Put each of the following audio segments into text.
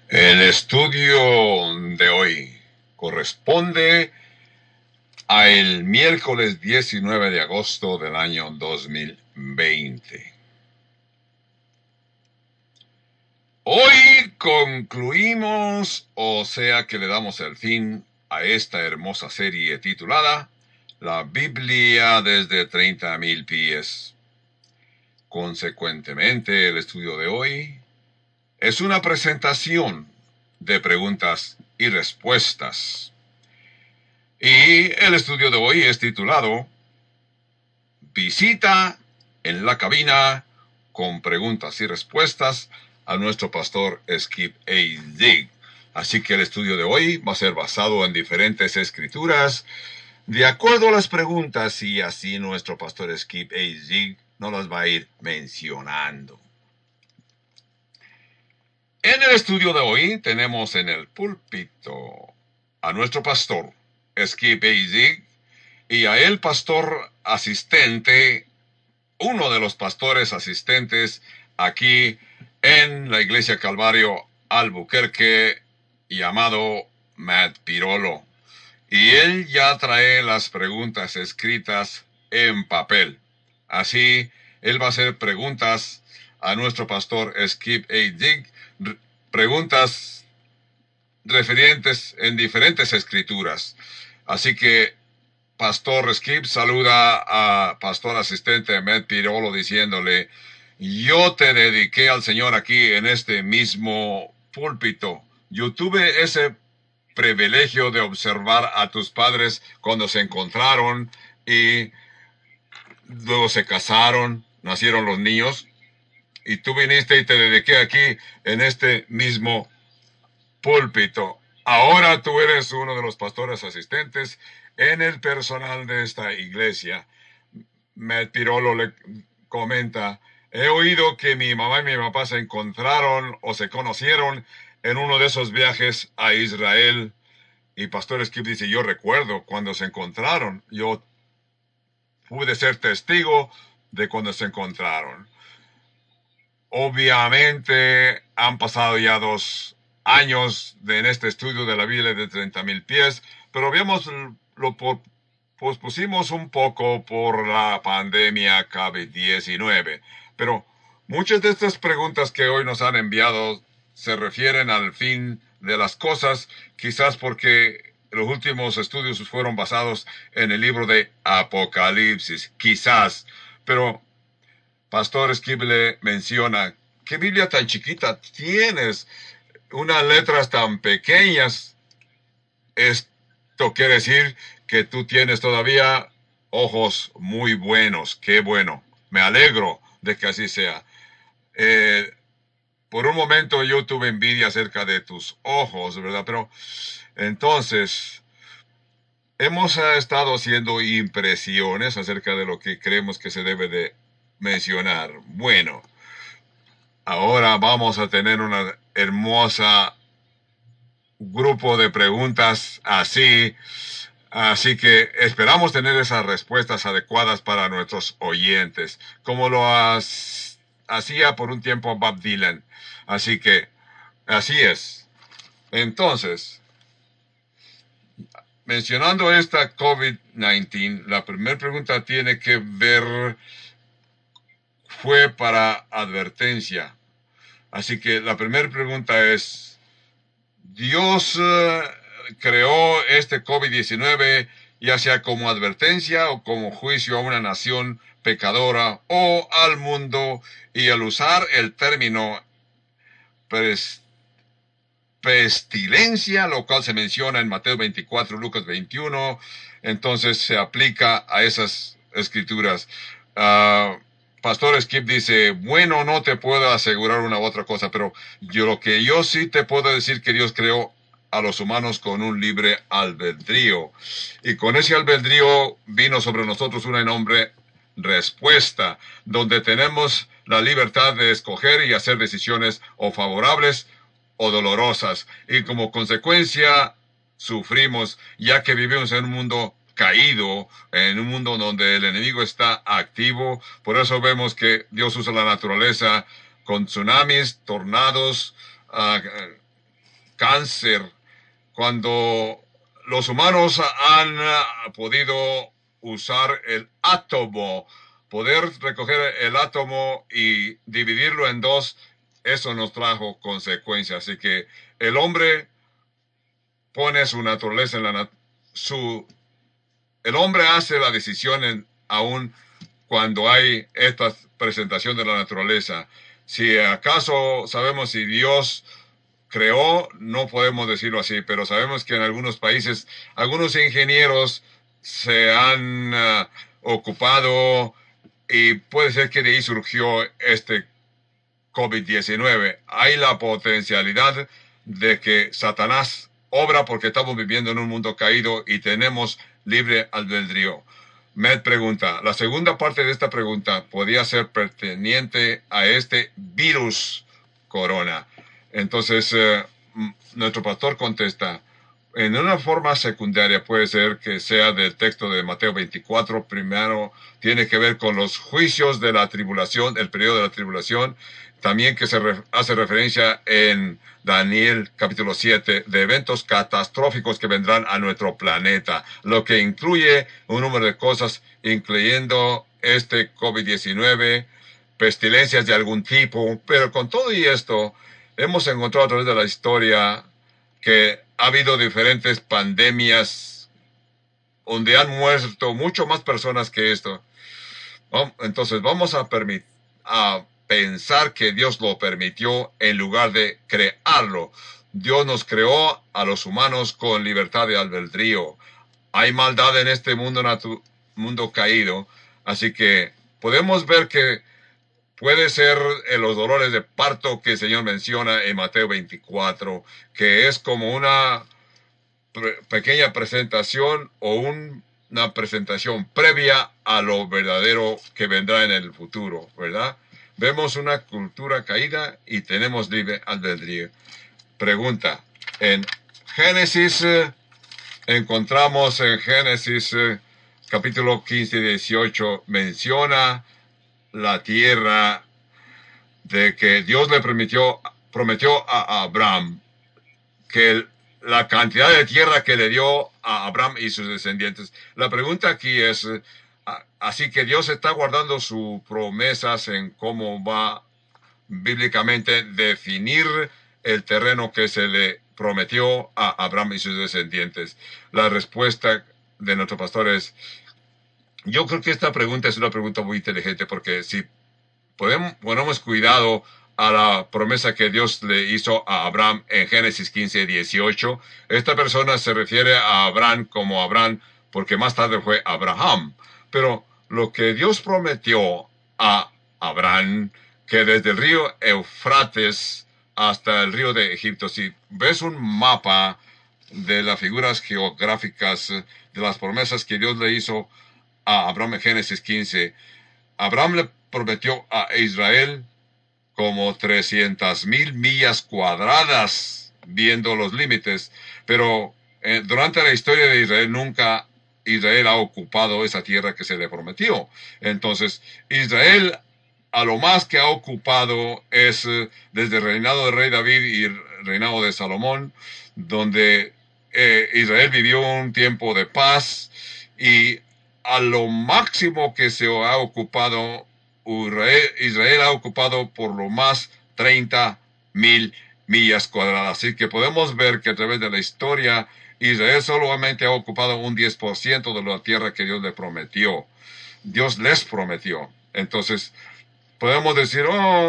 El estudio de hoy corresponde a el miércoles 19 de agosto del año 2020. Hoy concluimos, o sea que le damos el fin a esta hermosa serie titulada La Biblia desde 30,000 pies. Consecuentemente, el estudio de hoy es una presentación de preguntas y respuestas. Y el estudio de hoy es titulado Visita en la cabina con preguntas y respuestas a nuestro pastor Skip A. Zig. Así que el estudio de hoy va a ser basado en diferentes escrituras de acuerdo a las preguntas, y así nuestro pastor Skip A. Zig nos las va a ir mencionando. En el estudio de hoy tenemos en el púlpito a nuestro pastor Skip A. Zig y a el pastor asistente, uno de los pastores asistentes aquí en la Iglesia Calvario Albuquerque, llamado Matt Pirolo. Y él ya trae las preguntas escritas en papel. Así, él va a hacer preguntas a nuestro pastor Skip A. Zig, preguntas referentes en diferentes escrituras. Así que Pastor Skip saluda a pastor asistente Matt Pirolo diciéndole: yo te dediqué al Señor aquí en este mismo púlpito. Yo tuve ese privilegio de observar a tus padres cuando se encontraron y luego se casaron, nacieron los niños, y tú viniste y te dediqué aquí en este mismo púlpito. Ahora tú eres uno de los pastores asistentes en el personal de esta iglesia. Matt Pirolo le comenta: he oído que mi mamá y mi papá se encontraron o se conocieron en uno de esos viajes a Israel. Y Pastor Skip dice: yo recuerdo cuando se encontraron. Yo pude ser testigo de cuando se encontraron. Obviamente han pasado ya 2 años en este estudio de la Biblia de 30,000 pies, pero lo pospusimos un poco por la pandemia COVID-19. Pero muchas de estas preguntas que hoy nos han enviado se refieren al fin de las cosas, quizás porque los últimos estudios fueron basados en el libro de Apocalipsis, quizás. Pero Pastor Skip le menciona: ¿qué Biblia tan chiquita tienes? Unas letras tan pequeñas. Esto quiere decir que tú tienes todavía ojos muy buenos. Qué bueno. Me alegro de que así sea. Por un momento yo tuve envidia acerca de tus ojos, ¿verdad? Pero entonces hemos estado haciendo impresiones acerca de lo que creemos que se debe de mencionar. Bueno, ahora vamos a tener una hermosa grupo de preguntas así que esperamos tener esas respuestas adecuadas para nuestros oyentes, como lo hacía por un tiempo Bob Dylan. Así que así es. Entonces, mencionando esta COVID-19, la primera pregunta tiene que ver, fue para advertencia. Así que la primera pregunta es: ¿Dios creó este COVID-19 ya sea como advertencia o como juicio a una nación pecadora o al mundo? Y al usar el término pestilencia, lo cual se menciona en Mateo 24, Lucas 21, entonces se aplica a esas escrituras. Pastor Skip dice: bueno, no te puedo asegurar una u otra cosa, pero lo que yo sí te puedo decir que Dios creó a los humanos con un libre albedrío. Y con ese albedrío vino sobre nosotros una enorme respuesta, donde tenemos la libertad de escoger y hacer decisiones o favorables o dolorosas. Y como consecuencia sufrimos, ya que vivimos en un mundo caído, en un mundo donde el enemigo está activo. Por eso vemos que Dios usa la naturaleza con tsunamis, tornados, cáncer, cuando los humanos han podido usar el átomo, poder recoger el átomo y dividirlo en dos, eso nos trajo consecuencias. Así que el hombre pone su naturaleza en el hombre hace la decisión aún cuando hay esta presentación de la naturaleza. Si acaso sabemos si Dios creó, no podemos decirlo así, pero sabemos que en algunos países, algunos ingenieros se han ocupado y puede ser que de ahí surgió este COVID-19. Hay la potencialidad de que Satanás obra porque estamos viviendo en un mundo caído y tenemos libre albedrío. Med pregunta, la segunda parte de esta pregunta podría ser perteneciente a este virus corona. Entonces, nuestro pastor contesta, en una forma secundaria puede ser que sea del texto de Mateo 24, primero tiene que ver con los juicios de la tribulación, el periodo de la tribulación, también que se hace referencia en Daniel capítulo 7 de eventos catastróficos que vendrán a nuestro planeta, lo que incluye un número de cosas, incluyendo este COVID-19, pestilencias de algún tipo, pero con todo y esto, hemos encontrado a través de la historia que ha habido diferentes pandemias donde han muerto mucho más personas que esto. Entonces vamos a pensar que Dios lo permitió en lugar de crearlo. Dios nos creó a los humanos con libertad de albedrío. Hay maldad en este mundo caído, así que podemos ver que puede ser los dolores de parto que el Señor menciona en Mateo 24, que es como una pequeña presentación o una presentación previa a lo verdadero que vendrá en el futuro, ¿verdad? Vemos una cultura caída y tenemos libre albedrío. Pregunta, en Génesis, encontramos en Génesis capítulo 15 y 18, menciona la tierra de que Dios le prometió a Abraham que la cantidad de tierra que le dio a Abraham y sus descendientes. La pregunta aquí es, así que Dios está guardando sus promesas en cómo va bíblicamente definir el terreno que se le prometió a Abraham y sus descendientes. La respuesta de nuestro pastor es, yo creo que esta pregunta es una pregunta muy inteligente porque si ponemos cuidado a la promesa que Dios le hizo a Abraham en Génesis 15, 18. Esta persona se refiere a Abraham como Abraham porque más tarde fue Abraham. Pero lo que Dios prometió a Abraham, que desde el río Eufrates hasta el río de Egipto, si ves un mapa de las figuras geográficas de las promesas que Dios le hizo a Abraham en Génesis 15, Abraham le prometió a Israel como 300,000 millas cuadradas, viendo los límites, pero durante la historia de Israel nunca Israel ha ocupado esa tierra que se le prometió. Entonces, Israel a lo más que ha ocupado es desde el reinado del rey David y el reinado de Salomón, donde Israel vivió un tiempo de paz y a lo máximo que se ha ocupado Israel ha ocupado por lo más 30,000 millas cuadradas. Así que podemos ver que a través de la historia, Israel solamente ha ocupado un 10% de la tierra que Dios le prometió. Dios les prometió. Entonces, podemos decir,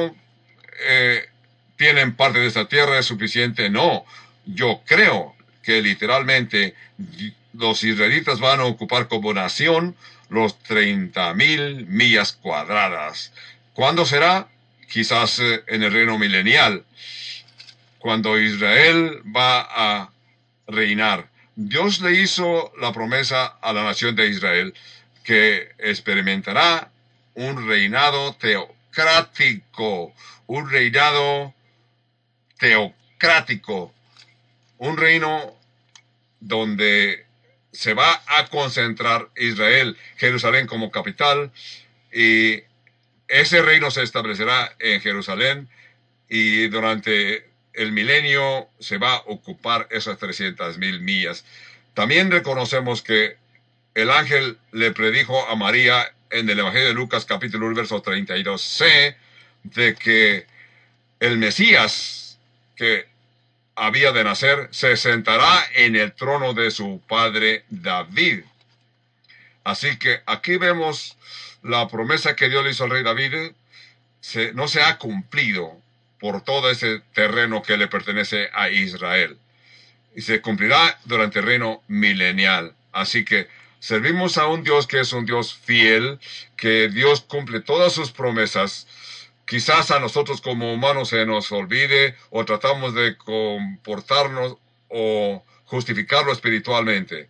tienen parte de esta tierra, es suficiente. No, yo creo que literalmente los israelitas van a ocupar como nación los 30,000 millas cuadradas. ¿Cuándo será? Quizás en el reino milenial, cuando Israel va a reinar. Dios le hizo la promesa a la nación de Israel que experimentará un reinado teocrático, un reinado teocrático, un reino donde se va a concentrar Israel, Jerusalén como capital, y ese reino se establecerá en Jerusalén y durante el milenio se va a ocupar esas 300,000 millas. También reconocemos que el ángel le predijo a María en el Evangelio de Lucas capítulo 1 verso 32c de que el Mesías que había de nacer se sentará en el trono de su padre David. Así que aquí vemos la promesa que Dios le hizo al rey David no se ha cumplido por todo ese terreno que le pertenece a Israel. Y se cumplirá durante el reino milenial. Así que servimos a un Dios que es un Dios fiel, que Dios cumple todas sus promesas. Quizás a nosotros como humanos se nos olvide o tratamos de comportarnos o justificarlo espiritualmente.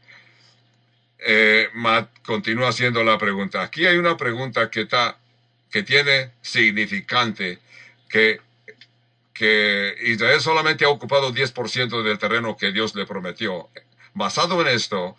Matt continúa haciendo la pregunta. Aquí hay una pregunta que tiene significante, que Israel solamente ha ocupado 10% del terreno que Dios le prometió. Basado en esto,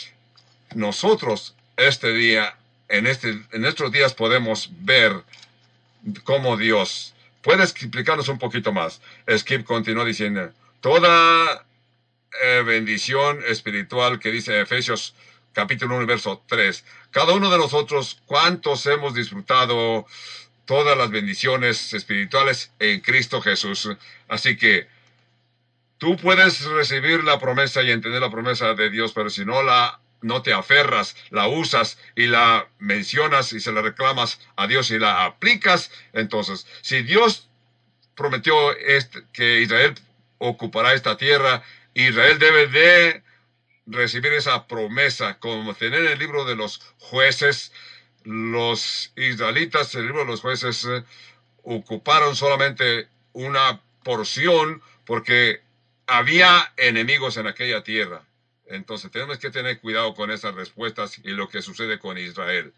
nosotros este día, en estos días podemos ver cómo Dios puede explicarnos un poquito más. Skip continúa diciendo, toda bendición espiritual que dice Efesios capítulo 1, verso 3. Cada uno de nosotros, ¿cuántos hemos disfrutado todas las bendiciones espirituales en Cristo Jesús? Así que tú puedes recibir la promesa y entender la promesa de Dios, pero si no te aferras, la usas y la mencionas y se la reclamas a Dios y la aplicas, entonces, si Dios prometió que Israel ocupará esta tierra, Israel debe de recibir esa promesa, como tener el libro de los jueces. Los israelitas, el libro de los jueces, ocuparon solamente una porción porque había enemigos en aquella tierra. Entonces tenemos que tener cuidado con esas respuestas y lo que sucede con Israel.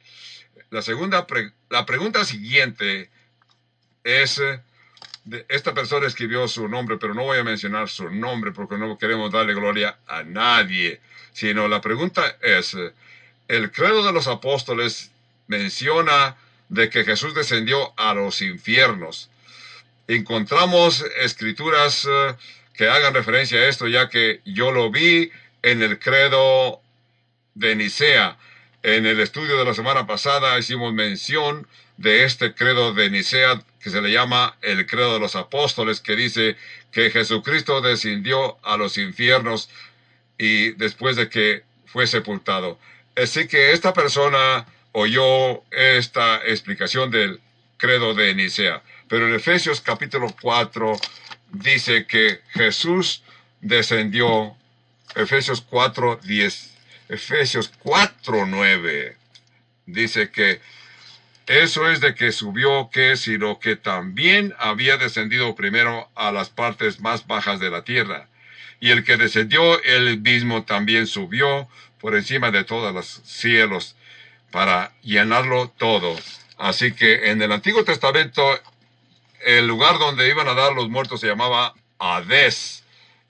La pregunta siguiente es, esta persona escribió su nombre, pero no voy a mencionar su nombre porque no queremos darle gloria a nadie, sino la pregunta es, el credo de los apóstoles menciona de que Jesús descendió a los infiernos. Encontramos escrituras que hagan referencia a esto, ya que yo lo vi en el credo de Nicea. En el estudio de la semana pasada hicimos mención de este credo de Nicea que se le llama el credo de los apóstoles, que dice que Jesucristo descendió a los infiernos y después de que fue sepultado. Así que esta persona oyó esta explicación del credo de Nicea. Pero en Efesios capítulo 4 dice que Jesús descendió, Efesios 4:10, Efesios 4:9, dice que eso es de que subió, sino que también había descendido primero a las partes más bajas de la tierra. Y el que descendió, él mismo también subió por encima de todos los cielos para llenarlo todo. Así que en el Antiguo Testamento, el lugar donde iban a dar los muertos se llamaba Hades.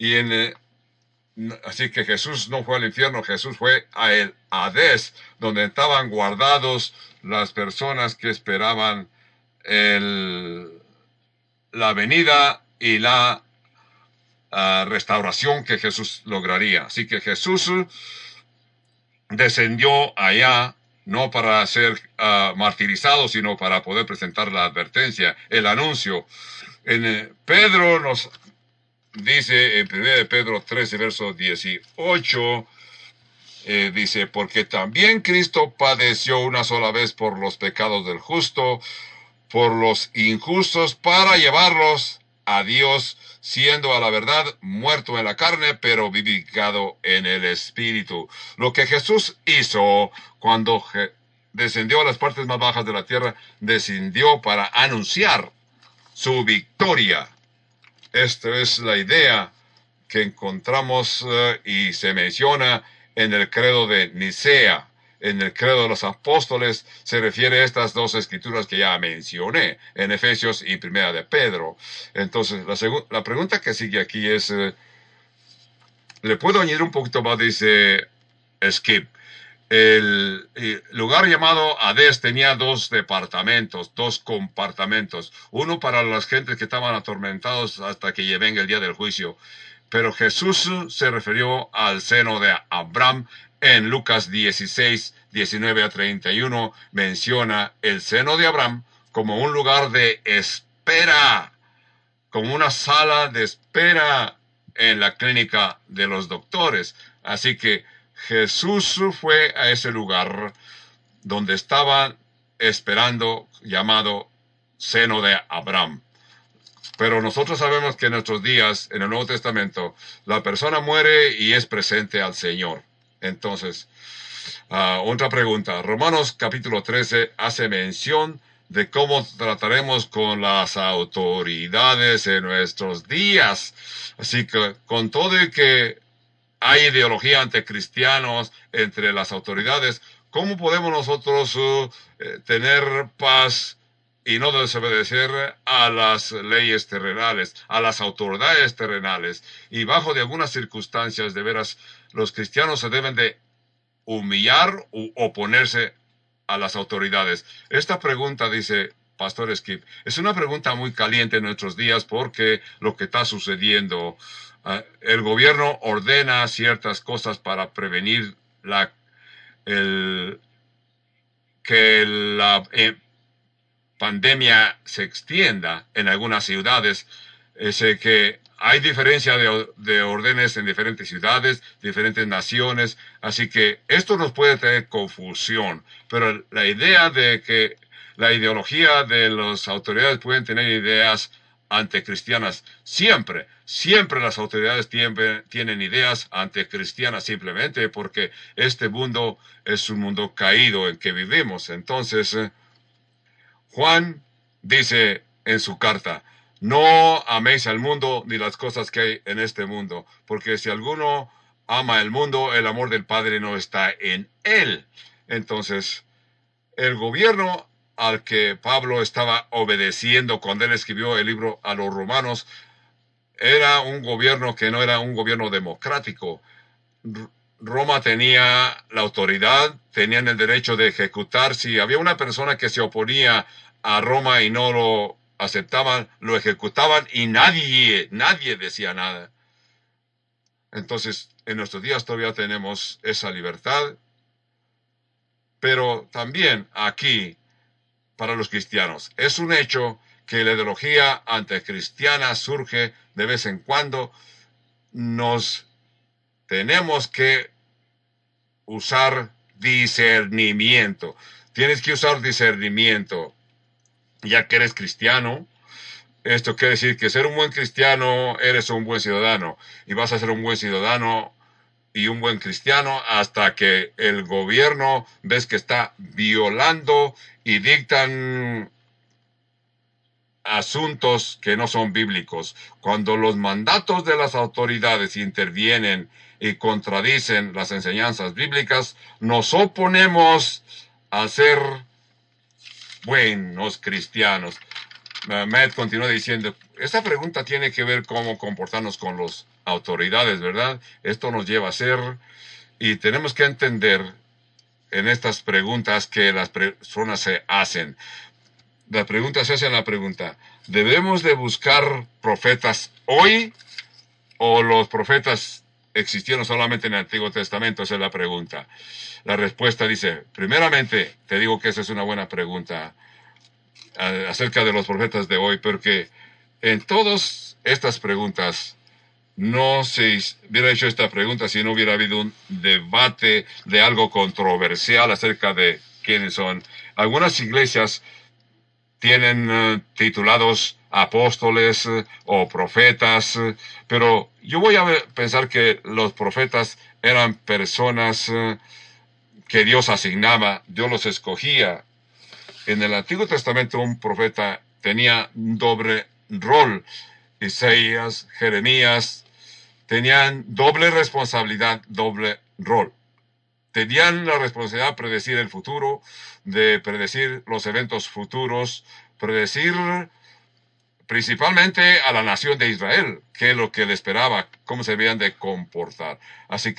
Así que Jesús no fue al infierno, Jesús fue a el Hades, donde estaban guardados las personas que esperaban la venida y la restauración que Jesús lograría. Así que Jesús descendió allá no para ser martirizado, sino para poder presentar la advertencia, el anuncio. Pedro nos dice en 1 Pedro 13, verso 18, dice, porque también Cristo padeció una sola vez por los pecados del justo, por los injustos, para llevarlos a Dios, siendo a la verdad muerto en la carne, pero vivificado en el Espíritu. Lo que Jesús hizo cuando descendió a las partes más bajas de la tierra, descendió para anunciar su victoria. Esta es la idea que encontramos y se menciona en el credo de Nicea. En el credo de los apóstoles se refiere a estas dos escrituras que ya mencioné, en Efesios y Primera de Pedro. Entonces, la pregunta que sigue aquí es, ¿le puedo añadir un poquito más? Dice Skip, El lugar llamado Hades tenía dos departamentos, dos compartamentos, uno para las gentes que estaban atormentados hasta que venga el día del juicio. Pero Jesús se refirió al seno de Abraham en Lucas 16, 19 a 31, menciona el seno de Abraham como un lugar de espera, como una sala de espera en la clínica de los doctores. Así que Jesús fue a ese lugar donde estaban esperando, llamado seno de Abraham. Pero nosotros sabemos que en nuestros días, en el Nuevo Testamento, la persona muere y es presente al Señor. Entonces, otra pregunta. Romanos capítulo 13 hace mención de cómo trataremos con las autoridades en nuestros días. Así que, con todo y que hay ideología anticristianos entre las autoridades, ¿cómo podemos nosotros tener paz y no desobedecer a las leyes terrenales, a las autoridades terrenales? Y bajo de algunas circunstancias, de veras, los cristianos se deben de humillar u oponerse a las autoridades. Esta pregunta, dice Pastor Skip, es una pregunta muy caliente en nuestros días porque lo que está sucediendo, el gobierno ordena ciertas cosas para prevenir que la pandemia se extienda en algunas ciudades. Que hay diferencia de órdenes en diferentes ciudades, diferentes naciones, así que esto nos puede traer confusión, pero la idea de que la ideología de las autoridades pueden tener ideas anticristianas, siempre las autoridades tienen ideas anticristianas simplemente porque este mundo es un mundo caído en que vivimos. Entonces, Juan dice en su carta, no améis al mundo ni las cosas que hay en este mundo, porque si alguno ama el mundo, el amor del Padre no está en él. Entonces, el gobierno al que Pablo estaba obedeciendo cuando él escribió el libro a los romanos era un gobierno que no era un gobierno democrático. Roma tenía la autoridad, tenían el derecho de ejecutar. Si había una persona que se oponía a Roma y no lo aceptaban, lo ejecutaban y nadie decía nada. Entonces, en nuestros días todavía tenemos esa libertad, pero también aquí, para los cristianos, es un hecho que la ideología anticristiana surge de vez en cuando. Nos tenemos que usar discernimiento. Tienes que usar discernimiento, ya que eres cristiano. Esto quiere decir que ser un buen cristiano, eres un buen ciudadano. Y vas a ser un buen ciudadano y un buen cristiano hasta que el gobierno ves que está violando y dictan asuntos que no son bíblicos. Cuando los mandatos de las autoridades intervienen y contradicen las enseñanzas bíblicas, nos oponemos a ser buenos cristianos. Matt continúa diciendo, esta pregunta tiene que ver cómo comportarnos con las autoridades, ¿verdad? Esto nos lleva a ser, y tenemos que entender en estas preguntas que las personas se hacen. La pregunta se hace la pregunta, ¿debemos de buscar profetas hoy o los profetas existieron solamente en el Antiguo Testamento? Esa es la pregunta. La respuesta dice, primeramente, te digo que esa es una buena pregunta acerca de los profetas de hoy, porque en todas estas preguntas no se hubiera hecho esta pregunta si no hubiera habido un debate de algo controversial acerca de quiénes son. Algunas iglesias tienen titulados apóstoles o profetas, pero yo voy a pensar que los profetas eran personas que Dios asignaba, Dios los escogía. En el Antiguo Testamento un profeta tenía un doble rol. Isaías, Jeremías tenían doble responsabilidad, doble rol. Tenían la responsabilidad de predecir el futuro, de predecir los eventos futuros, predecir principalmente a la nación de Israel, qué es lo que le esperaba, cómo se debían de comportar. Así que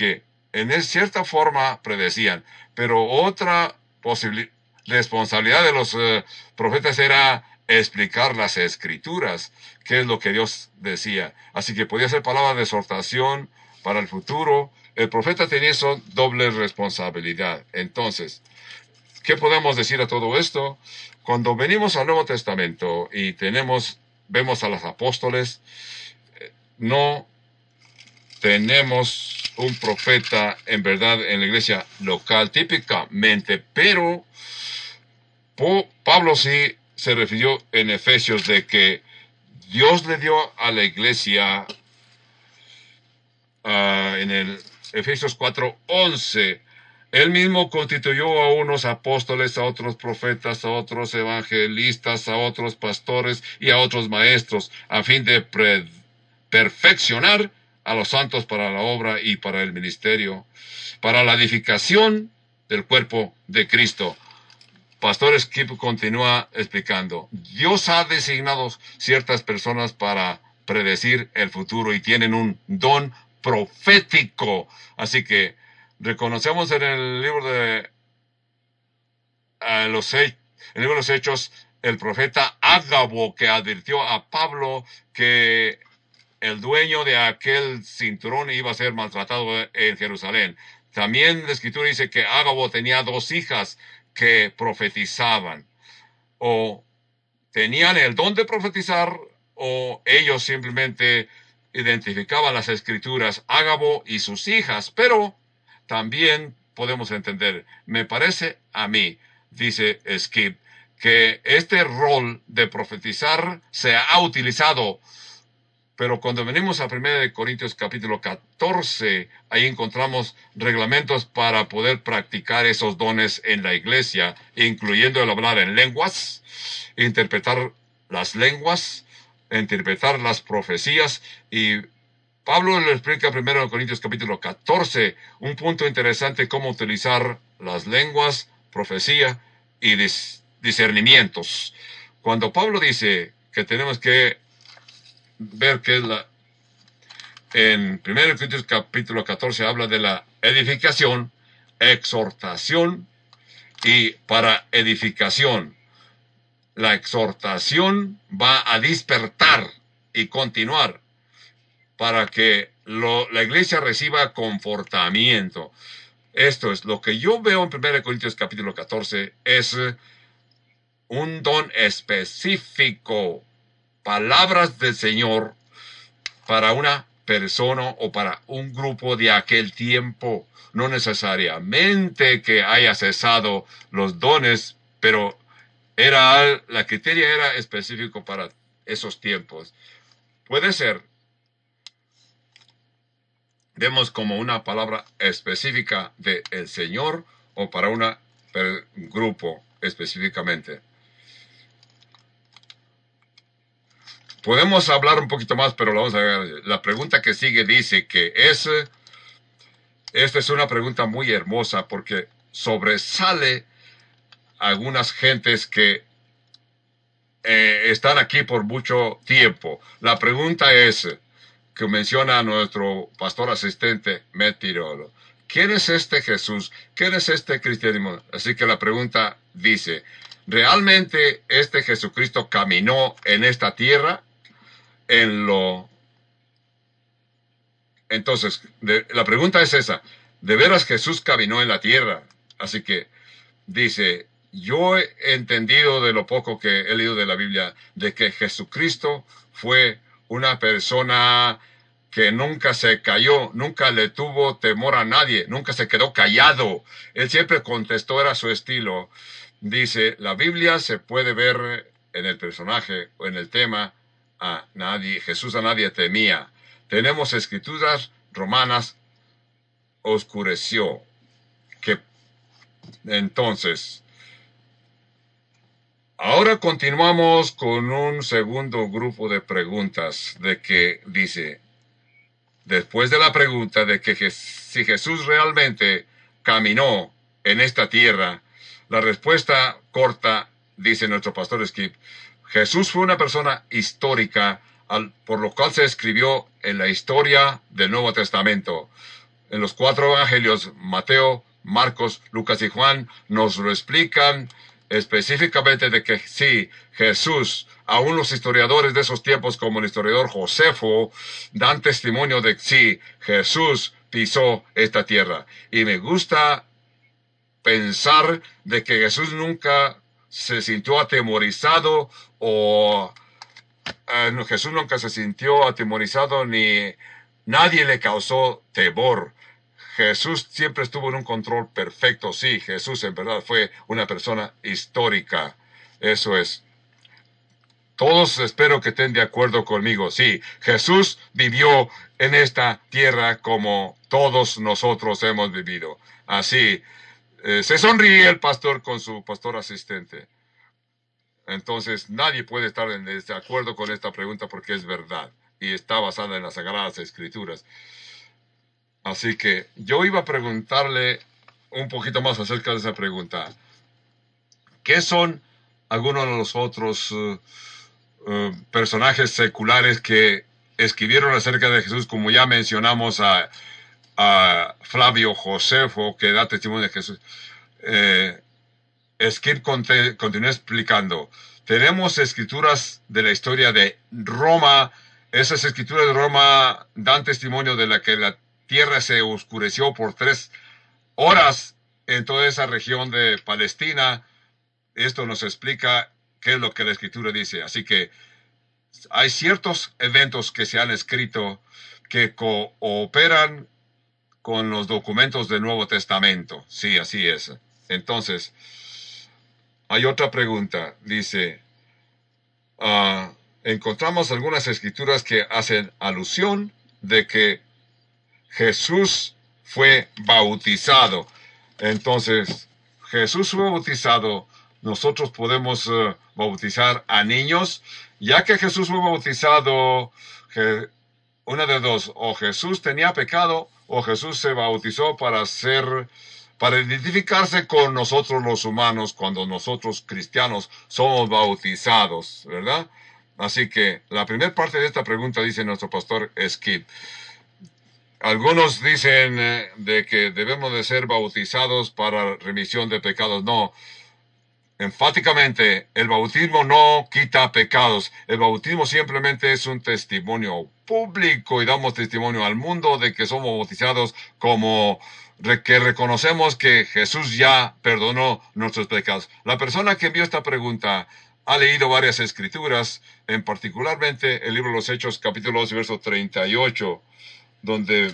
en cierta forma predecían, pero otra responsabilidad de los profetas era explicar las escrituras, qué es lo que Dios decía. Así que podía ser palabra de exhortación para el futuro. El profeta tenía esa doble responsabilidad. Entonces, ¿qué podemos decir a todo esto? Cuando venimos al Nuevo Testamento y vemos a los apóstoles, no tenemos un profeta en verdad en la iglesia local típicamente, pero Pablo sí se refirió en Efesios de que Dios le dio a la iglesia en el Efesios 4:11. Él mismo constituyó a unos apóstoles, a otros profetas, a otros evangelistas, a otros pastores y a otros maestros, a fin de perfeccionar a los santos para la obra y para el ministerio, para la edificación del cuerpo de Cristo. Pastor Skip continúa explicando, Dios ha designado ciertas personas para predecir el futuro y tienen un don profético. Así que reconocemos en el libro de los Hechos, el profeta Ágabo que advirtió a Pablo que el dueño de aquel cinturón iba a ser maltratado en Jerusalén. También la Escritura dice que Ágabo tenía 2 hijas que profetizaban. O tenían el don de profetizar, o ellos simplemente identificaban las Escrituras, Ágabo y sus hijas. Pero también podemos entender, me parece a mí, dice Skip, que este rol de profetizar se ha utilizado. Pero cuando venimos a 1 Corintios capítulo 14, ahí encontramos reglamentos para poder practicar esos dones en la iglesia, incluyendo el hablar en lenguas, interpretar las lenguas, interpretar las profecías. Y Pablo le explica en 1 Corintios capítulo 14 un punto interesante, cómo utilizar las lenguas, profecía y discernimientos. Cuando Pablo dice que tenemos que ver que en 1 Corintios capítulo 14 habla de la edificación, exhortación y para edificación. La exhortación va a despertar y continuar para que la iglesia reciba confortamiento. Esto es lo que yo veo en 1 Corintios capítulo 14, es un don específico, palabras del Señor para una persona o para un grupo de aquel tiempo. No necesariamente que haya cesado los dones, pero la criteria era específico para esos tiempos. Puede ser, vemos como una palabra específica del Señor o para un grupo específicamente. Podemos hablar un poquito más, pero lo vamos a ver. La pregunta que sigue dice que esta es una pregunta muy hermosa porque sobresale algunas gentes que están aquí por mucho tiempo. La pregunta es, que menciona nuestro pastor asistente, Matt Tirolo, ¿quién es este Jesús? ¿Quién es este cristianismo? Así que la pregunta dice, ¿realmente este Jesucristo caminó en esta tierra? Entonces, la pregunta es esa, ¿de veras Jesús caminó en la tierra? Así que dice, yo he entendido de lo poco que he leído de la Biblia, de que Jesucristo fue una persona que nunca se cayó, nunca le tuvo temor a nadie, nunca se quedó callado. Él siempre contestó, era su estilo. Dice, la Biblia se puede ver en el personaje o en el tema, Jesús a nadie temía. Tenemos escrituras romanas, oscureció. Entonces, ahora continuamos con un segundo grupo de preguntas de que dice, después de la pregunta de que si Jesús realmente caminó en esta tierra, la respuesta corta, dice nuestro pastor Skip, Jesús fue una persona histórica, por lo cual se escribió en la historia del Nuevo Testamento. en los 4 evangelios, Mateo, Marcos, Lucas y Juan, nos lo explican específicamente de que sí, Jesús, aún los historiadores de esos tiempos como el historiador Josefo, dan testimonio de que sí, Jesús pisó esta tierra. Y me gusta pensar de que Jesús nunca se sintió atemorizado o Jesús nunca se sintió atemorizado ni nadie le causó temor. Jesús siempre estuvo en un control perfecto. Sí, Jesús en verdad fue una persona histórica. Eso es. Todos espero que estén de acuerdo conmigo. Sí, Jesús vivió en esta tierra como todos nosotros hemos vivido. Así, se sonríe el pastor con su pastor asistente. Entonces, nadie puede estar en desacuerdo con esta pregunta porque es verdad y está basada en las Sagradas Escrituras. Así que yo iba a preguntarle un poquito más acerca de esa pregunta. ¿Qué son algunos de los otros personajes seculares que escribieron acerca de Jesús? Como ya mencionamos a Flavio Josefo, que da testimonio de Jesús. Skip continúa explicando. Tenemos escrituras de la historia de Roma. Esas escrituras de Roma dan testimonio de la que la tierra se oscureció por 3 horas en toda esa región de Palestina. Esto nos explica qué es lo que la escritura dice. Así que hay ciertos eventos que se han escrito que cooperan con los documentos del Nuevo Testamento. Sí, así es. Entonces, hay otra pregunta. Dice, encontramos algunas escrituras que hacen alusión de que Jesús fue bautizado. Entonces, Jesús fue bautizado. Nosotros podemos bautizar a niños. Ya que Jesús fue bautizado, una de dos, o Jesús tenía pecado, o Jesús se bautizó para identificarse con nosotros los humanos cuando nosotros cristianos somos bautizados, ¿verdad? Así que la primera parte de esta pregunta dice nuestro pastor Skip. Algunos dicen de que debemos de ser bautizados para remisión de pecados. No, enfáticamente, el bautismo no quita pecados. El bautismo simplemente es un testimonio público y damos testimonio al mundo de que somos bautizados como que reconocemos que Jesús ya perdonó nuestros pecados. La persona que envió esta pregunta ha leído varias escrituras, en particularmente el libro de los Hechos, capítulo 2, verso 38, donde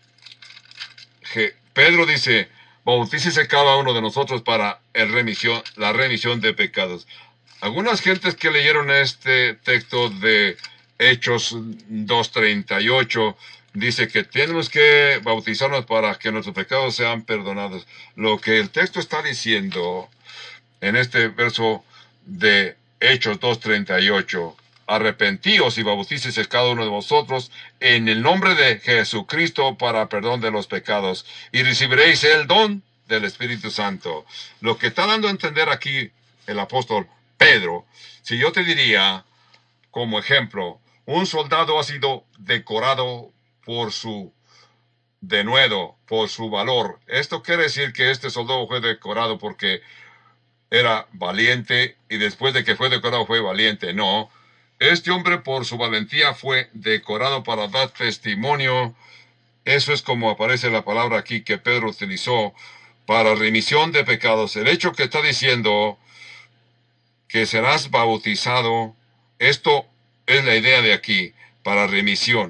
Pedro dice, bautícese cada uno de nosotros para la remisión de pecados. Algunas gentes que leyeron este texto de Hechos 2:38 dice que tenemos que bautizarnos para que nuestros pecados sean perdonados. Lo que el texto está diciendo en este verso de Hechos 2:38, arrepentíos y bautícese cada uno de vosotros en el nombre de Jesucristo para perdón de los pecados y recibiréis el don del Espíritu Santo. Lo que está dando a entender aquí el apóstol Pedro, si yo te diría como ejemplo, un soldado ha sido decorado por su denuedo, por su valor. Esto quiere decir que este soldado fue decorado porque era valiente y después de que fue decorado fue valiente. No, este hombre por su valentía fue decorado para dar testimonio. Eso es como aparece la palabra aquí que Pedro utilizó para remisión de pecados. El hecho que está diciendo que serás bautizado, esto es la idea de aquí, para remisión.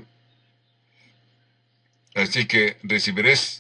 Así que recibiréis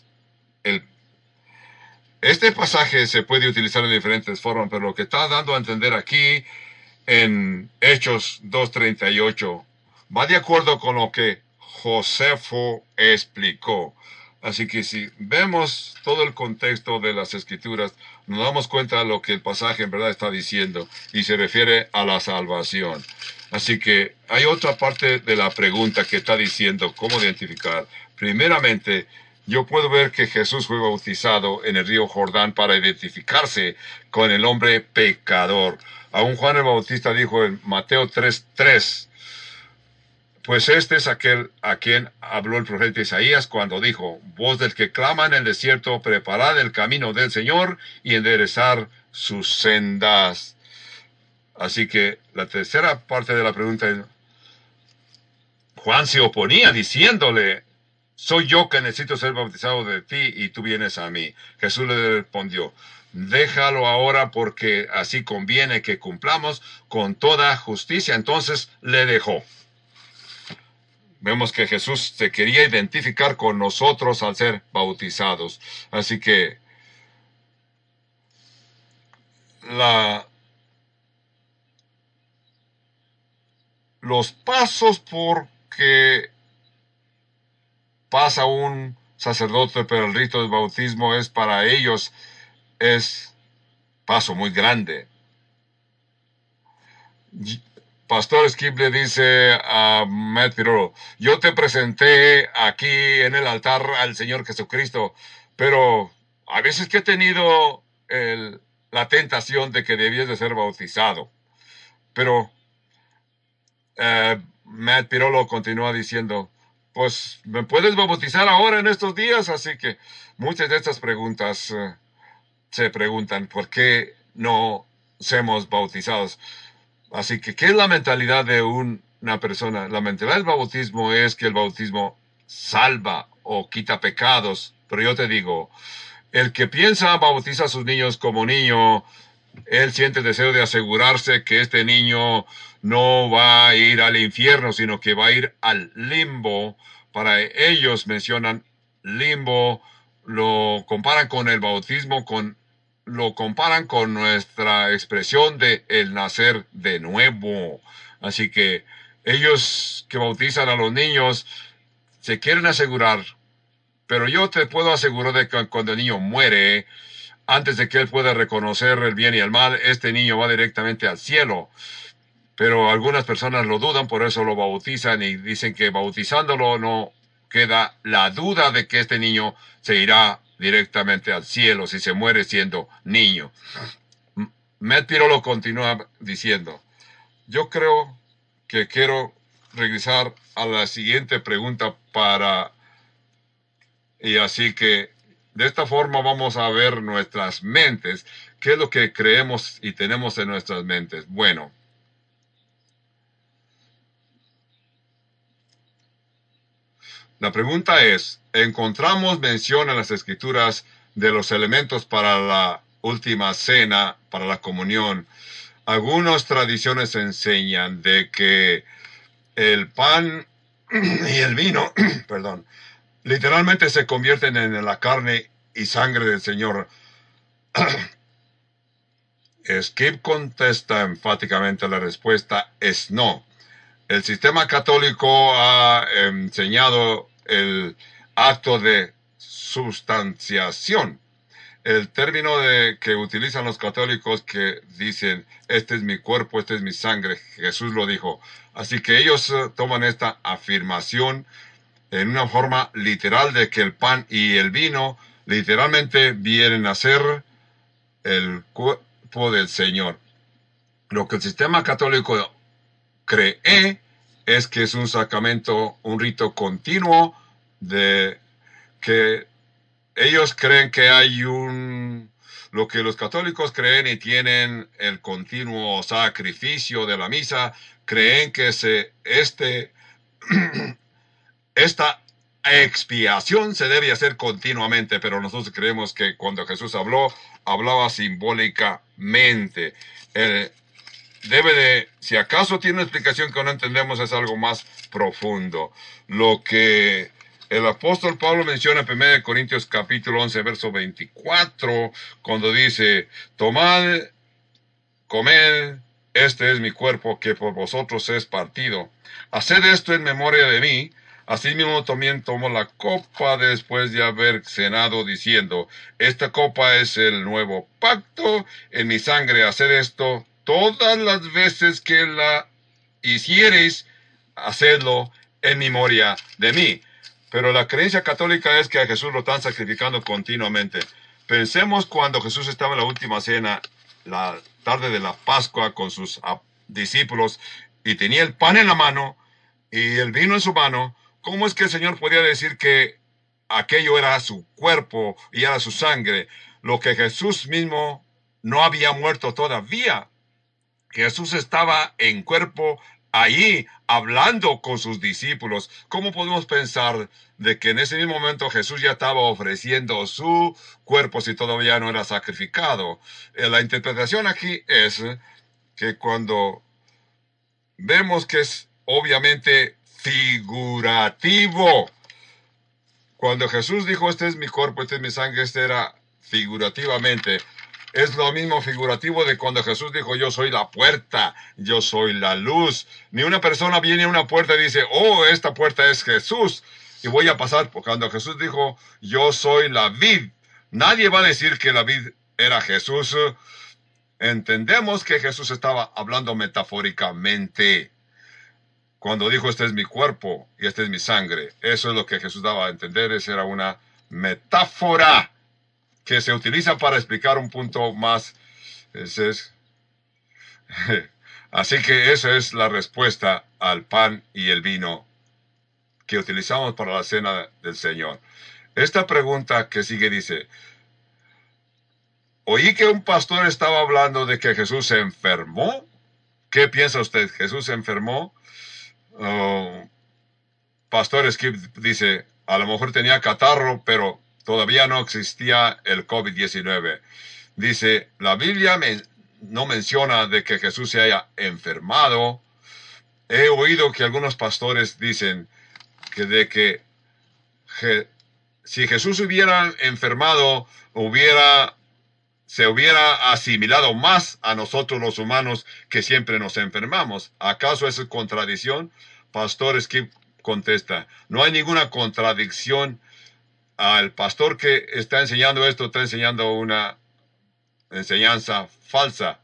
Este pasaje se puede utilizar de diferentes formas, pero lo que está dando a entender aquí en Hechos 2:38 va de acuerdo con lo que Josefo explicó. Así que si vemos todo el contexto de las Escrituras, nos damos cuenta de lo que el pasaje en verdad está diciendo y se refiere a la salvación. Así que hay otra parte de la pregunta que está diciendo cómo identificar. Primeramente, yo puedo ver que Jesús fue bautizado en el río Jordán para identificarse con el hombre pecador. Aún Juan el Bautista dijo en Mateo 3:3, Pues este es aquel a quien habló el profeta Isaías cuando dijo: voz del que clama en el desierto, preparad el camino del Señor y enderezar sus sendas. Así que la tercera parte de la pregunta es: Juan se oponía diciéndole: soy yo que necesito ser bautizado de ti y tú vienes a mí. Jesús le respondió: déjalo ahora, porque así conviene que cumplamos con toda justicia. Entonces le dejó. Vemos que Jesús se quería identificar con nosotros al ser bautizados. Así que los pasos por que pasa un sacerdote por el rito del bautismo es para ellos es paso muy grande. Pastor Skip le dice a Matt Pirolo: yo te presenté aquí en el altar al Señor Jesucristo, pero a veces que he tenido la tentación de que debías de ser bautizado. Pero Matt Pirolo continúa diciendo: pues me puedes bautizar ahora en estos días. Así que muchas de estas preguntas se preguntan por qué no somos bautizados. Así que, ¿qué es la mentalidad de una persona? La mentalidad del bautismo es que el bautismo salva o quita pecados. Pero yo te digo, el que piensa bautiza a sus niños como niño, él siente el deseo de asegurarse que este niño no va a ir al infierno, sino que va a ir al limbo. Para ellos mencionan limbo, lo comparan con el bautismo, lo comparan con nuestra expresión de el nacer de nuevo. Así que ellos que bautizan a los niños se quieren asegurar, pero yo te puedo asegurar de que cuando el niño muere, antes de que él pueda reconocer el bien y el mal, este niño va directamente al cielo. Pero algunas personas lo dudan, por eso lo bautizan y dicen que bautizándolo no queda la duda de que este niño se irá directamente al cielo si se muere siendo niño. Matt Pirolo continúa diciendo: yo creo que quiero regresar a la siguiente pregunta y así que de esta forma vamos a ver nuestras mentes, qué es lo que creemos y tenemos en nuestras mentes. Bueno, la pregunta es: encontramos mención en las Escrituras de los elementos para la última cena, para la comunión. Algunas tradiciones enseñan de que el pan y el vino, perdón, literalmente se convierten en la carne y sangre del Señor. Skip contesta enfáticamente: la respuesta es no. El sistema católico ha enseñado el acto de sustanciación. El término que utilizan los católicos que dicen: este es mi cuerpo, este es mi sangre, Jesús lo dijo. Así que ellos toman esta afirmación en una forma literal de que el pan y el vino literalmente vienen a ser el cuerpo del Señor. Lo que el sistema católico cree es que es un sacramento, un rito continuo, de que ellos creen que hay lo que los católicos creen y tienen el continuo sacrificio de la misa, creen que esta expiación se debe hacer continuamente, pero nosotros creemos que cuando Jesús hablaba simbólicamente. Si acaso tiene una explicación que no entendemos, es algo más profundo. Lo que el apóstol Pablo menciona en 1 Corintios capítulo 11, verso 24, cuando dice: tomad, comed, este es mi cuerpo que por vosotros es partido. Haced esto en memoria de mí. Asimismo también tomo la copa después de haber cenado, diciendo: esta copa es el nuevo pacto en mi sangre. Haced esto todas las veces que la hiciereis, hacedlo en memoria de mí. Pero la creencia católica es que a Jesús lo están sacrificando continuamente. Pensemos cuando Jesús estaba en la última cena, la tarde de la Pascua, con sus discípulos, y tenía el pan en la mano, y el vino en su mano, ¿cómo es que el Señor podía decir que aquello era su cuerpo y era su sangre? Lo que Jesús mismo no había muerto todavía. Jesús estaba en cuerpo allí hablando con sus discípulos. ¿Cómo podemos pensar de que en ese mismo momento Jesús ya estaba ofreciendo su cuerpo si todavía no era sacrificado? La interpretación aquí es que cuando vemos que es obviamente figurativo, cuando Jesús dijo, este es mi cuerpo, este es mi sangre, este era figurativamente. Es lo mismo figurativo de cuando Jesús dijo, yo soy la puerta, yo soy la luz. Ni una persona viene a una puerta y dice, oh, esta puerta es Jesús, y voy a pasar. Cuando Jesús dijo, yo soy la vid, nadie va a decir que la vid era Jesús. Entendemos que Jesús estaba hablando metafóricamente. Cuando dijo, este es mi cuerpo y este es mi sangre, eso es lo que Jesús daba a entender. Esa era una metáfora que se utiliza para explicar un punto más. Así que esa es la respuesta al pan y el vino que utilizamos para la cena del Señor. Esta pregunta que sigue dice, oí que un pastor estaba hablando de que Jesús se enfermó. ¿Qué piensa usted? ¿Jesús se enfermó? Pastor Skip dice, a lo mejor tenía catarro, pero todavía no existía el COVID-19. Dice, la Biblia no menciona de que Jesús se haya enfermado. He oído que algunos pastores dicen que si Jesús hubiera enfermado, se hubiera asimilado más a nosotros los humanos que siempre nos enfermamos. ¿Acaso es contradicción? Pastor Skip contesta, no hay ninguna contradicción. Al pastor que está enseñando esto, está enseñando una enseñanza falsa,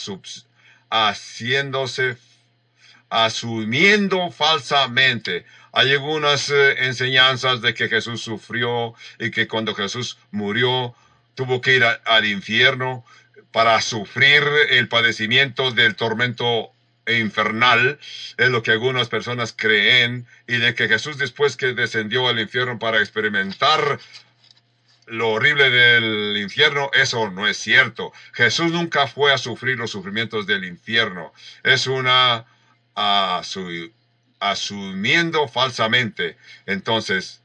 asumiendo falsamente. Hay algunas enseñanzas de que Jesús sufrió y que cuando Jesús murió tuvo que ir al infierno para sufrir el padecimiento del tormento infernal. Es lo que algunas personas creen, y de que Jesús, después que descendió al infierno para experimentar lo horrible del infierno, eso no es cierto. Jesús nunca fue a sufrir los sufrimientos del infierno. Es una asumiendo falsamente. Entonces,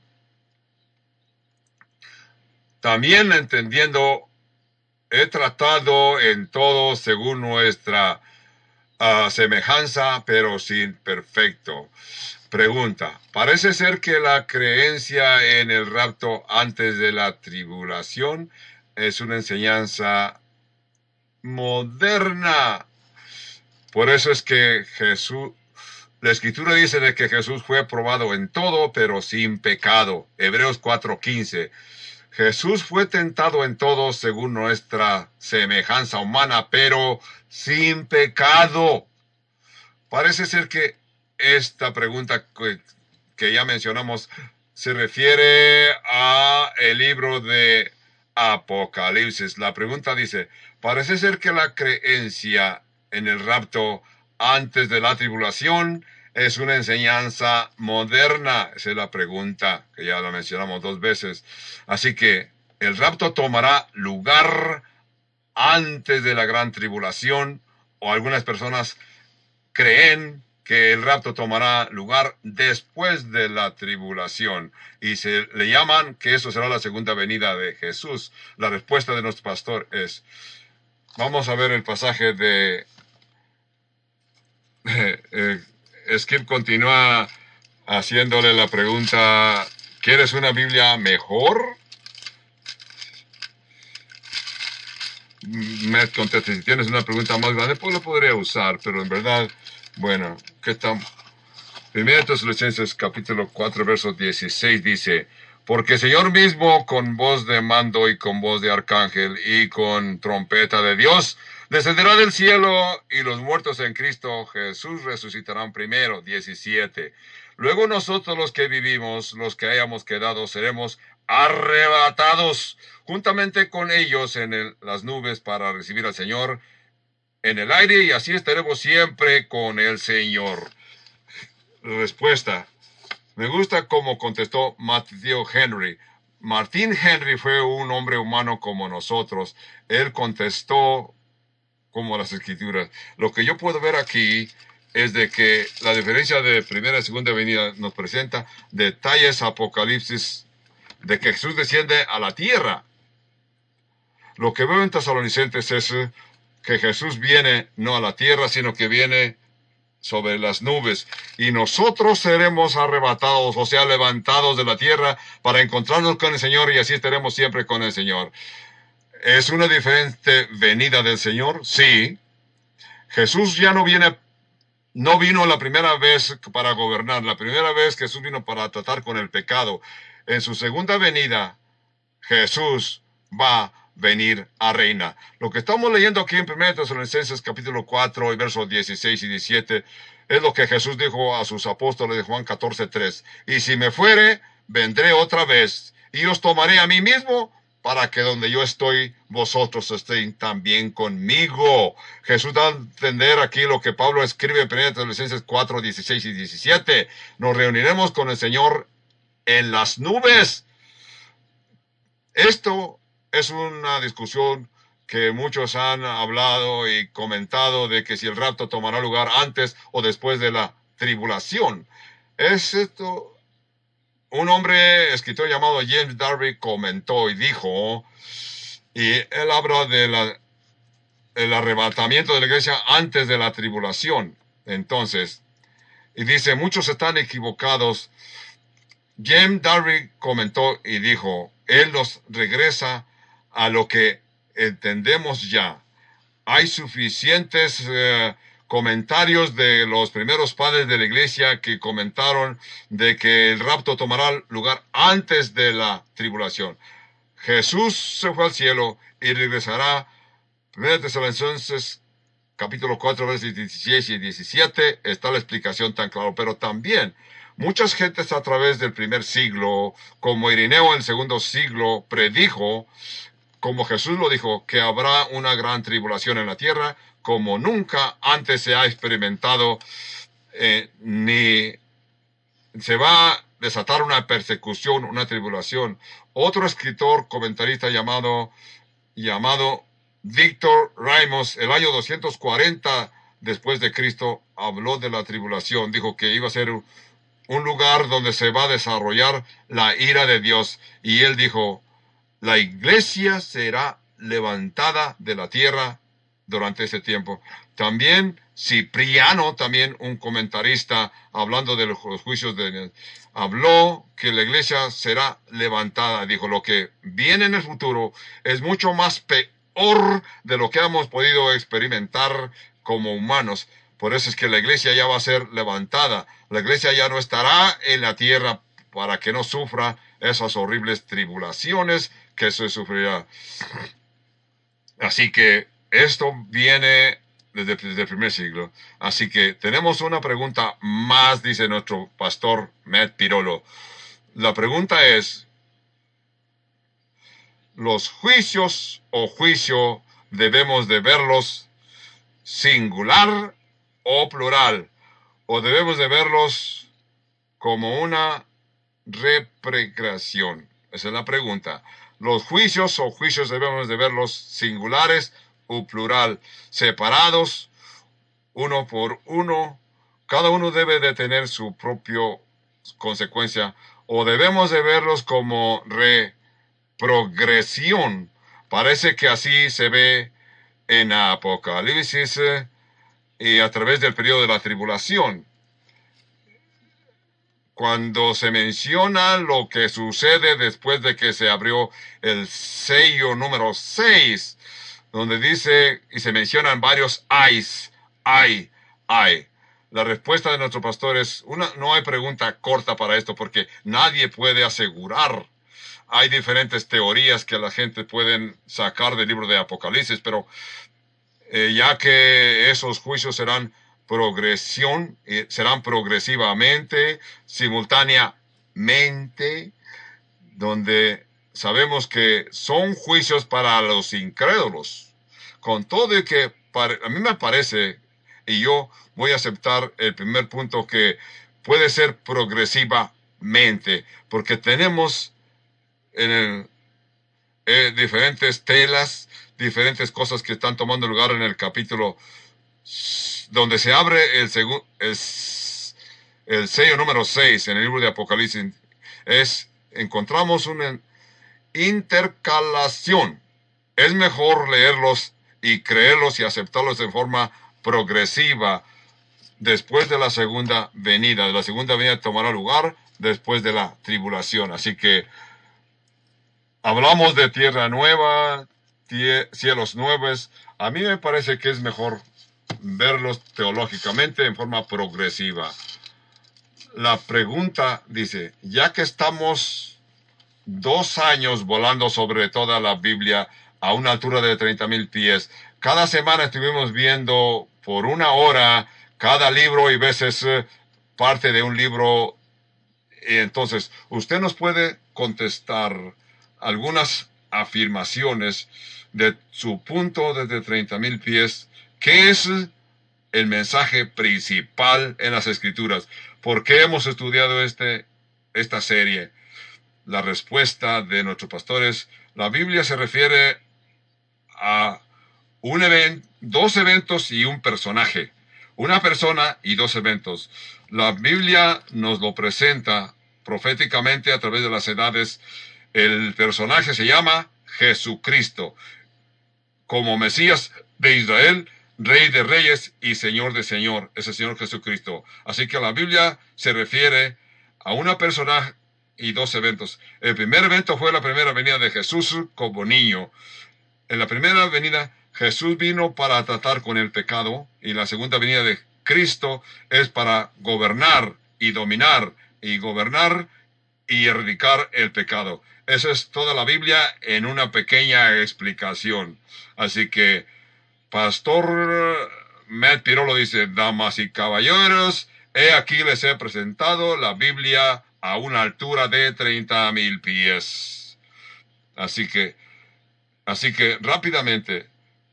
también entendiendo, he tratado en todo según nuestra semejanza, pero sin perfecto. Pregunta, parece ser que la creencia en el rapto antes de la tribulación es una enseñanza moderna. Por eso es que la Escritura dice de que Jesús fue probado en todo, pero sin pecado. Hebreos 4:15. Jesús fue tentado en todo según nuestra semejanza humana, pero sin pecado. Parece ser que esta pregunta que ya mencionamos se refiere a el libro de Apocalipsis. La pregunta dice, parece ser que la creencia en el rapto antes de la tribulación es una enseñanza moderna. Esa es la pregunta, que ya la mencionamos 2 veces. Así que el rapto tomará lugar antes de la gran tribulación, o algunas personas creen que el rapto tomará lugar después de la tribulación, y se le llaman que eso será la segunda venida de Jesús. La respuesta de nuestro pastor es, vamos a ver el pasaje de Skip continúa haciéndole la pregunta, ¿quieres una Biblia mejor? Me contesta, si tienes una pregunta más grande, pues lo podría usar, pero en verdad, bueno, ¿qué tal? 1 Tesalonicenses capítulo 4, verso 16 dice, porque el Señor mismo con voz de mando y con voz de arcángel y con trompeta de Dios descenderá del cielo, y los muertos en Cristo Jesús resucitarán primero. 17. Luego nosotros los que vivimos, los que hayamos quedado, seremos arrebatados juntamente con ellos en las nubes para recibir al Señor en el aire, y así estaremos siempre con el Señor. respuesta. Me gusta cómo contestó Matthew Henry. Martin Henry fue un hombre humano como nosotros. Él contestó como las escrituras. Lo que yo puedo ver aquí es de que la diferencia de primera y segunda venida nos presenta detalles apocalipsis de que Jesús desciende a la tierra. Lo que veo en Tesalonicenses es que Jesús viene no a la tierra, sino que viene sobre las nubes, y nosotros seremos arrebatados, o sea, levantados de la tierra para encontrarnos con el Señor, y así estaremos siempre con el Señor. ¿Es una diferente venida del Señor? Sí. Jesús ya no vino la primera vez para gobernar. La primera vez Jesús vino para tratar con el pecado. En su segunda venida, Jesús va a venir a reinar. Lo que estamos leyendo aquí en 1 Tesalonicenses capítulo 4 y versos 16 y 17 es lo que Jesús dijo a sus apóstoles de Juan 14:3. Y si me fuere, vendré otra vez y os tomaré a mí mismo para que donde yo estoy, vosotros estén también conmigo. Jesús da a entender aquí lo que Pablo escribe en 1 Tesalonicenses 4, 16 y 17. Nos reuniremos con el Señor en las nubes. Esto es una discusión que muchos han hablado y comentado de que si el rapto tomará lugar antes o después de la tribulación. Es esto. Un hombre, escritor llamado James Darby, comentó y dijo, y él habla de el arrebatamiento de la iglesia antes de la tribulación. Entonces, y dice, muchos están equivocados. James Darby comentó y dijo, él nos regresa a lo que entendemos ya. Hay suficientes comentarios de los primeros padres de la iglesia que comentaron de que el rapto tomará lugar antes de la tribulación. Jesús se fue al cielo y regresará. 1 Tesalonicenses capítulo 4, versos 16 y 17 está la explicación tan clara, pero también muchas gentes a través del primer siglo, como Irineo en el segundo siglo, predijo, como Jesús lo dijo, que habrá una gran tribulación en la tierra, como nunca antes se ha experimentado, ni se va a desatar una persecución, una tribulación. Otro escritor, comentarista llamado Víctor Ramos, el año 240 después de Cristo, habló de la tribulación. Dijo que iba a ser un lugar donde se va a desarrollar la ira de Dios. Y él dijo, la iglesia será levantada de la tierra durante ese tiempo. También Cipriano, también un comentarista, hablando de los juicios de Dios, habló que la iglesia será levantada. Dijo, lo que viene en el futuro es mucho más peor de lo que hemos podido experimentar como humanos. Por eso es que la iglesia ya va a ser levantada. La iglesia ya no estará en la tierra para que no sufra esas horribles tribulaciones que se sufrirá. Así que esto viene desde el primer siglo. Así que tenemos una pregunta más, dice nuestro pastor Matt Pirolo. La pregunta es, ¿los juicios o juicio debemos de verlos singular o plural? ¿O debemos de verlos como una repregración? Esa es la pregunta. ¿Los juicios o juicios debemos de verlos singulares o plural, separados uno por uno? Cada uno debe de tener su propia consecuencia, o debemos de verlos como reprogresión. Parece que así se ve en Apocalipsis y a través del periodo de la tribulación. Cuando se menciona lo que sucede después de que se abrió el sello número 6, donde dice, y se mencionan varios ayes, ay. La respuesta de nuestro pastor es, no hay pregunta corta para esto, porque nadie puede asegurar. Hay diferentes teorías que la gente puede sacar del libro de Apocalipsis, pero ya que esos juicios serán serán progresivamente, simultáneamente, donde sabemos que son juicios para los incrédulos. Con todo y que a mí me parece, y yo voy a aceptar el primer punto, que puede ser progresivamente, porque tenemos en diferentes telas, diferentes cosas que están tomando lugar en el capítulo donde se abre el sello número 6 en el libro de Apocalipsis. Encontramos una intercalación. Es mejor leerlos y creerlos y aceptarlos de forma progresiva después de la segunda venida. La segunda venida tomará lugar después de la tribulación. Así que hablamos de tierra nueva, cielos nuevos. A mí me parece que es mejor verlos teológicamente en forma progresiva. La pregunta dice, ya que estamos 2 años volando sobre toda la Biblia a una altura de 30,000 pies, cada semana estuvimos viendo por 1 hora cada libro y veces parte de un libro. Y entonces, usted nos puede contestar algunas afirmaciones de su punto desde 30,000 pies. ¿Qué es el mensaje principal en las Escrituras? ¿Por qué hemos estudiado esta serie? La respuesta de nuestros pastores: la Biblia se refiere a dos eventos y un personaje. Una persona y 2 eventos. La Biblia nos lo presenta proféticamente a través de las edades. El personaje se llama Jesucristo, como Mesías de Israel, Rey de Reyes y Señor de Señor, ese Señor Jesucristo. Así que la Biblia se refiere a una persona y 2 eventos. El primer evento fue la primera venida de Jesús como niño. En la primera venida, Jesús vino para tratar con el pecado, y la segunda venida de Cristo es para gobernar y dominar y gobernar y erradicar el pecado. Eso es toda la Biblia en una pequeña explicación. Así que Pastor Matt Pirolo dice: damas y caballeros, he aquí les he presentado la Biblia a una altura de 30,000 pies. Así que rápidamente,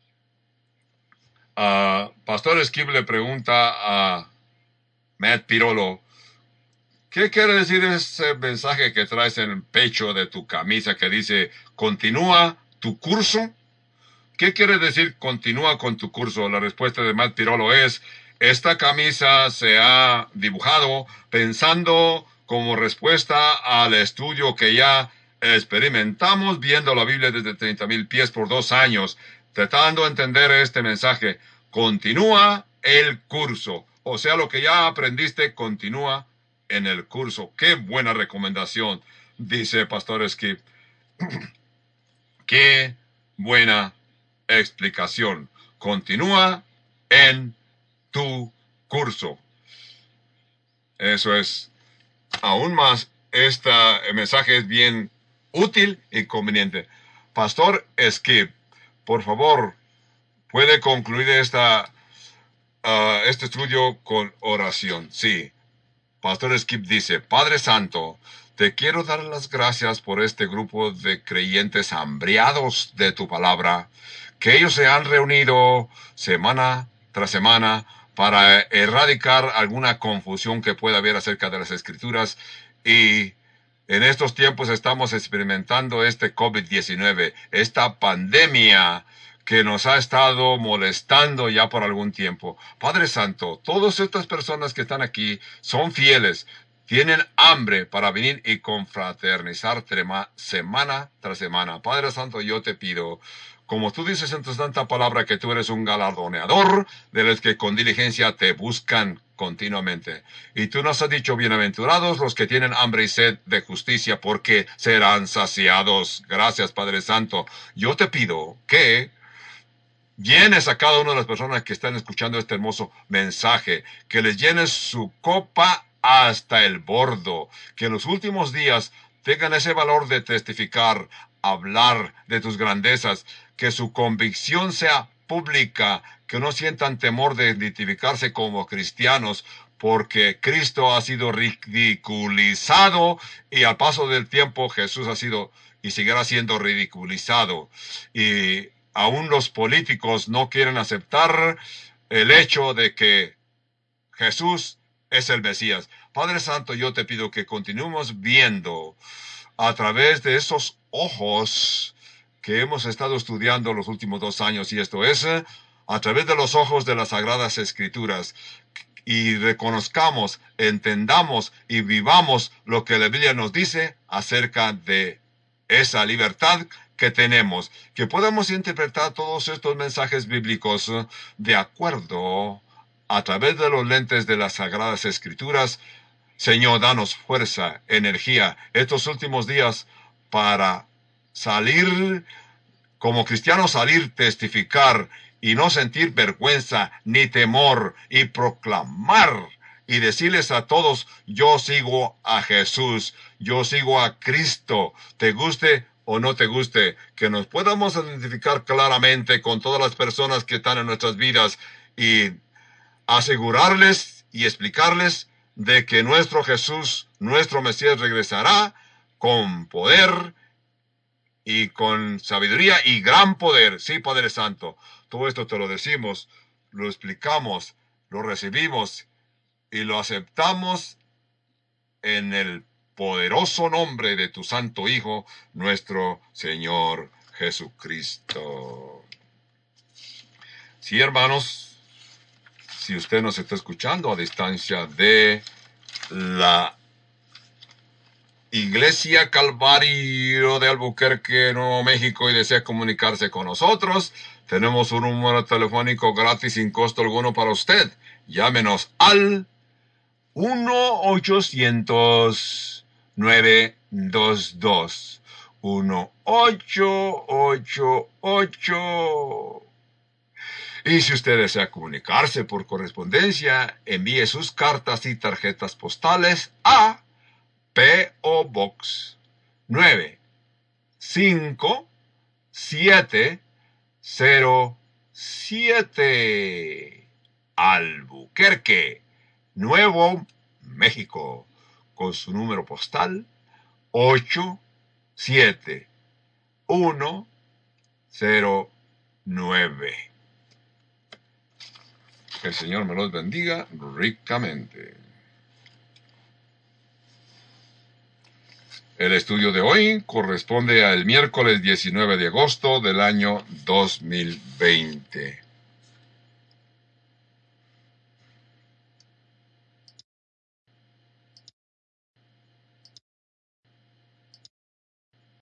Pastor Skip le pregunta a Matt Pirolo: ¿qué quiere decir ese mensaje que traes en el pecho de tu camisa que dice continúa tu curso? ¿Qué quiere decir continúa con tu curso? La respuesta de Matt Pirolo es: esta camisa se ha dibujado pensando como respuesta al estudio que ya experimentamos viendo la Biblia desde 30,000 pies por 2 años, tratando de entender este mensaje. Continúa el curso. O sea, lo que ya aprendiste, continúa en el curso. ¡Qué buena recomendación!, dice Pastor Skip. ¡Qué buena explicación! Continúa en tu curso. Eso es. Aún más, este mensaje es bien útil y conveniente. Pastor Skip, por favor, puede concluir este estudio con oración. Sí. Pastor Skip dice: Padre Santo, te quiero dar las gracias por este grupo de creyentes hambriados de tu palabra, que ellos se han reunido semana tras semana para erradicar alguna confusión que pueda haber acerca de las Escrituras. Y en estos tiempos estamos experimentando este COVID-19, esta pandemia que nos ha estado molestando ya por algún tiempo. Padre Santo, todas estas personas que están aquí son fieles, tienen hambre para venir y confraternizar semana tras semana. Padre Santo, yo te pido, como tú dices en tu santa palabra, que tú eres un galardoneador de los que con diligencia te buscan continuamente. Y tú nos has dicho: bienaventurados los que tienen hambre y sed de justicia, porque serán saciados. Gracias, Padre Santo. Yo te pido que llenes a cada una de las personas que están escuchando este hermoso mensaje, que les llenes su copa hasta el bordo, que en los últimos días tengan ese valor de testificar, hablar de tus grandezas, que su convicción sea pública, que no sientan temor de identificarse como cristianos, porque Cristo ha sido ridiculizado, y al paso del tiempo Jesús ha sido y seguirá siendo ridiculizado. Y aún los políticos no quieren aceptar el hecho de que Jesús es el Mesías. Padre Santo, yo te pido que continuemos viendo a través de esos ojos que hemos estado estudiando los últimos 2 años, y esto es, a través de los ojos de las Sagradas Escrituras, y reconozcamos, entendamos y vivamos lo que la Biblia nos dice acerca de esa libertad que tenemos, que podamos interpretar todos estos mensajes bíblicos de acuerdo a través de los lentes de las Sagradas Escrituras. Señor, danos fuerza, energía estos últimos días para salir como cristianos, salir, testificar y no sentir vergüenza ni temor, y proclamar y decirles a todos: yo sigo a Jesús, yo sigo a Cristo, te guste o no te guste, que nos podamos identificar claramente con todas las personas que están en nuestras vidas y asegurarles y explicarles de que nuestro Jesús, nuestro Mesías, regresará con poder y con sabiduría y gran poder. Sí, Padre Santo, todo esto te lo decimos, lo explicamos, lo recibimos y lo aceptamos en el poderoso nombre de tu Santo Hijo, nuestro Señor Jesucristo. Sí, hermanos, si usted nos está escuchando a distancia de la Iglesia Calvario de Albuquerque, Nuevo México, y desea comunicarse con nosotros, tenemos un número telefónico gratis sin costo alguno para usted. Llámenos al 1-800-922 1888. Y si usted desea comunicarse por correspondencia, envíe sus cartas y tarjetas postales a P.O. Box 95707, Albuquerque, Nuevo México, con su número postal 87109. Que el Señor me los bendiga ricamente. El estudio de hoy corresponde al miércoles 19 de agosto del año 2020.